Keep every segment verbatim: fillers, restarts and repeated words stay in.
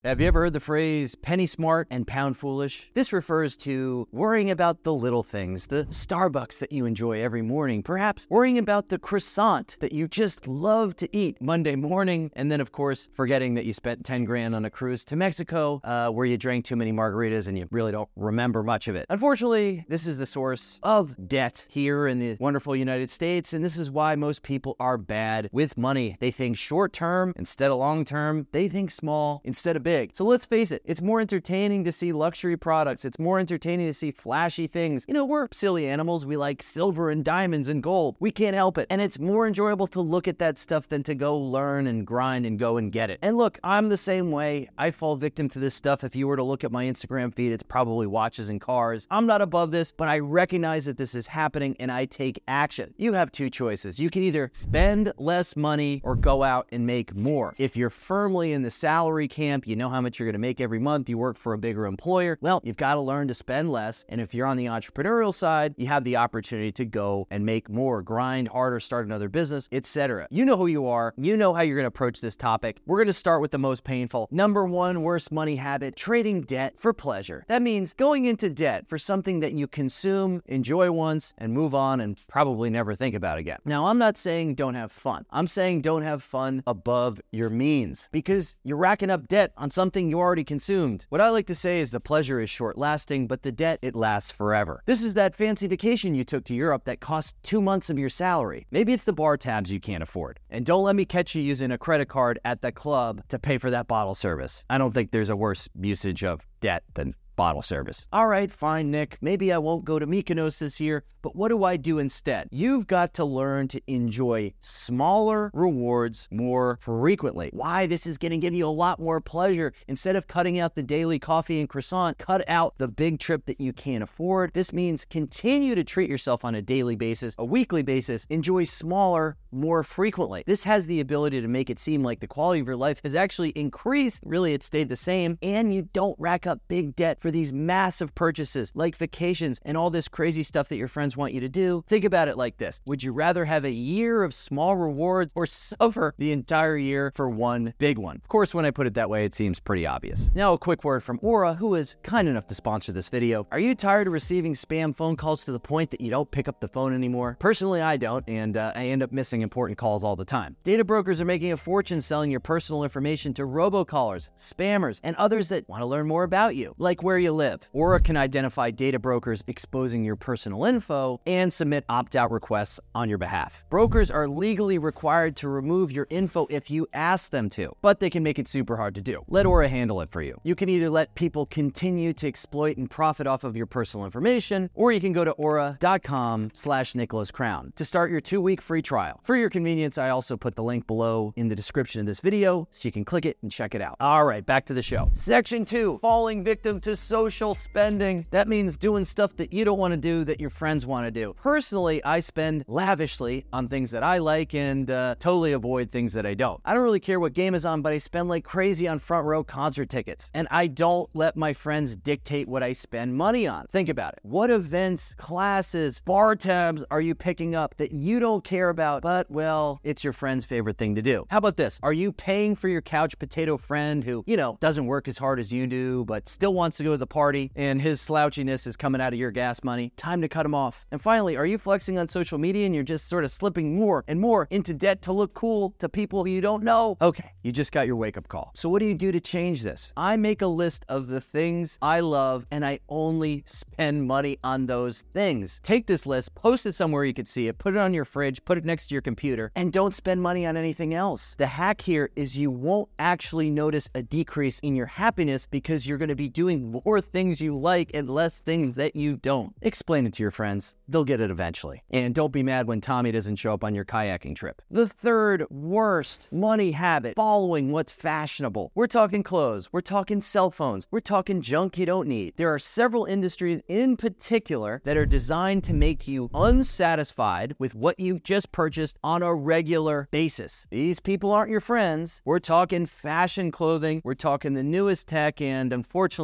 Have you ever heard the phrase penny smart and pound foolish? This refers to worrying about the little things, the Starbucks that you enjoy every morning, perhaps worrying about the croissant that you just love to eat Monday morning, and then of course forgetting that you spent ten grand on a cruise to Mexico uh, where you drank too many margaritas and you really don't remember much of it. Unfortunately, this is the source of debt here in the wonderful United States, and this is why most people are bad with money. They think short term instead of long term. They think small instead of big. So let's face it, it's more entertaining to see luxury products. It's more entertaining to see flashy things. You know, we're silly animals. We like silver and diamonds and gold. We can't help it. And it's more enjoyable to look at that stuff than to go learn and grind and go and get it. And look, I'm the same way. I fall victim to this stuff. If you were to look at my Instagram feed, it's probably watches and cars. I'm not above this, but I recognize that this is happening and I take action. You have two choices. You can either spend less money or go out and make more. If you're firmly in the salary camp, you know how much you're going to make every month, you work for a bigger employer, well, you've got to learn to spend less. And if you're on the entrepreneurial side, you have the opportunity to go and make more, grind harder, start another business, et cetera. You know who you are. You know how you're going to approach this topic. We're going to start with the most painful. Number one worst money habit, trading debt for pleasure. That means going into debt for something that you consume, enjoy once, and move on and probably never think about again. Now, I'm not saying don't have fun. I'm saying don't have fun above your means because you're racking up debt on something you already consumed. What I like to say is the pleasure is short-lasting, but the debt, it lasts forever. This is that fancy vacation you took to Europe that cost two months of your salary. Maybe it's the bar tabs you can't afford. And don't let me catch you using a credit card at the club to pay for that bottle service. I don't think there's a worse usage of debt than bottle service. All right, fine, Nick. Maybe I won't go to Mykonos this year, but what do I do instead? You've got to learn to enjoy smaller rewards more frequently. Why? This is going to give you a lot more pleasure. Instead of cutting out the daily coffee and croissant, cut out the big trip that you can't afford. This means continue to treat yourself on a daily basis, a weekly basis. Enjoy smaller more frequently. This has the ability to make it seem like the quality of your life has actually increased. Really, it stayed the same, and you don't rack up big debt for these massive purchases like vacations and all this crazy stuff that your friends want you to do. Think about it like this. Would you rather have a year of small rewards or suffer the entire year for one big one? Of course, when I put it that way, it seems pretty obvious. Now, a quick word from Aura, who is kind enough to sponsor this video. Are you tired of receiving spam phone calls to the point that you don't pick up the phone anymore? Personally, I don't, and uh, I end up missing important calls all the time. Data brokers are making a fortune selling your personal information to robocallers, spammers, and others that want to learn more about you, like where you live. Aura can identify data brokers exposing your personal info and submit opt-out requests on your behalf. Brokers are legally required to remove your info if you ask them to, but they can make it super hard to do. Let Aura handle it for you. You can either let people continue to exploit and profit off of your personal information, or you can go to aura.com slash Nicholas Crown to start your two-week free trial. For your convenience, I also put the link below in the description of this video so you can click it and check it out. All right, back to the show. Section two, falling victim to social spending. That means doing stuff that you don't want to do that your friends want to do. Personally, I spend lavishly on things that I like and uh, totally avoid things that I don't. I don't really care what game is on, but I spend like crazy on front row concert tickets. And I don't let my friends dictate what I spend money on. Think about it. What events, classes, bar tabs are you picking up that you don't care about, but well, it's your friend's favorite thing to do? How about this? Are you paying for your couch potato friend who, you know, doesn't work as hard as you do, but still wants to go to the party and his slouchiness is coming out of your gas money? Time to cut him off. And finally, are you flexing on social media and you're just sort of slipping more and more into debt to look cool to people you don't know? Okay, you just got your wake-up call. So what do you do to change this? I make a list of the things I love and I only spend money on those things. Take this list, post it somewhere you can see it, put it on your fridge, put it next to your computer, and don't spend money on anything else. The hack here is you won't actually notice a decrease in your happiness because you're going to be doing more things you like and less things that you don't. Explain it to your friends. They'll get it eventually. And don't be mad when Tommy doesn't show up on your kayaking trip. The third worst money habit, following what's fashionable. We're talking clothes. We're talking cell phones. We're talking junk you don't need. There are several industries in particular that are designed to make you unsatisfied with what you've just purchased on a regular basis. These people aren't your friends. We're talking fashion clothing. We're talking the newest tech. And unfortunately, we're talking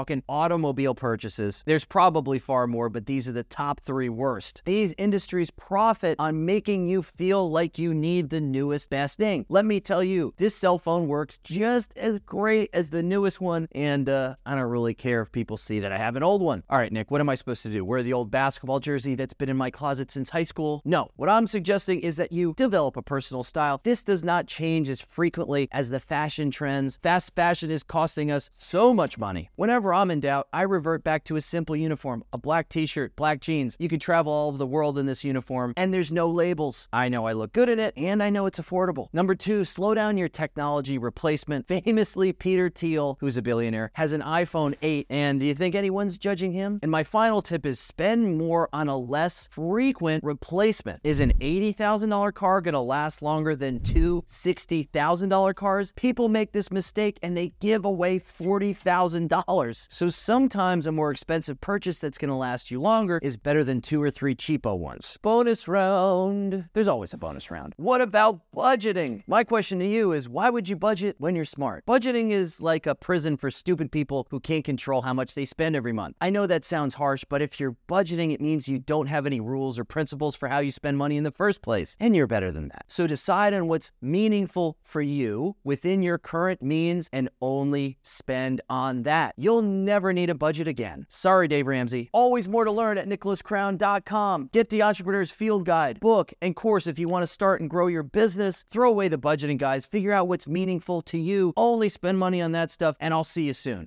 talking automobile purchases. There's probably far more, but these are the top three worst. These industries profit on making you feel like you need the newest, best thing. Let me tell you, this cell phone works just as great as the newest one, and uh, I don't really care if people see that I have an old one. All right, Nick, what am I supposed to do? Wear the old basketball jersey that's been in my closet since high school? No. What I'm suggesting is that you develop a personal style. This does not change as frequently as the fashion trends. Fast fashion is costing us so much money. Whenever I'm in doubt, I revert back to a simple uniform, a black t-shirt, black jeans. You can travel all over the world in this uniform, and there's no labels. I know I look good in it, and I know it's affordable. Number two, slow down your technology replacement. Famously, Peter Thiel, who's a billionaire, has an iPhone eight, and do you think anyone's judging him? And my final tip is spend more on a less frequent replacement. Is an eighty thousand dollars car gonna last longer than two sixty thousand dollars cars? People make this mistake and they give away forty thousand dollars. So sometimes a more expensive purchase that's gonna last you longer is better than two or three cheapo ones. Bonus round. There's always a bonus round. What about budgeting? My question to you is, why would you budget when you're smart? Budgeting is like a prison for stupid people who can't control how much they spend every month. I know that sounds harsh, but if you're budgeting, it means you don't have any rules or principles for how you spend money in the first place, and you're better than that. So decide on what's meaningful for you within your current means and only spend on that. You'll never need a budget again. Sorry, Dave Ramsey. Always more to learn at nicholas crown dot com. Get the Entrepreneur's Field Guide, book, and course if you want to start and grow your business. Throw away the budgeting guides. Figure out what's meaningful to you. Only spend money on that stuff, and I'll see you soon.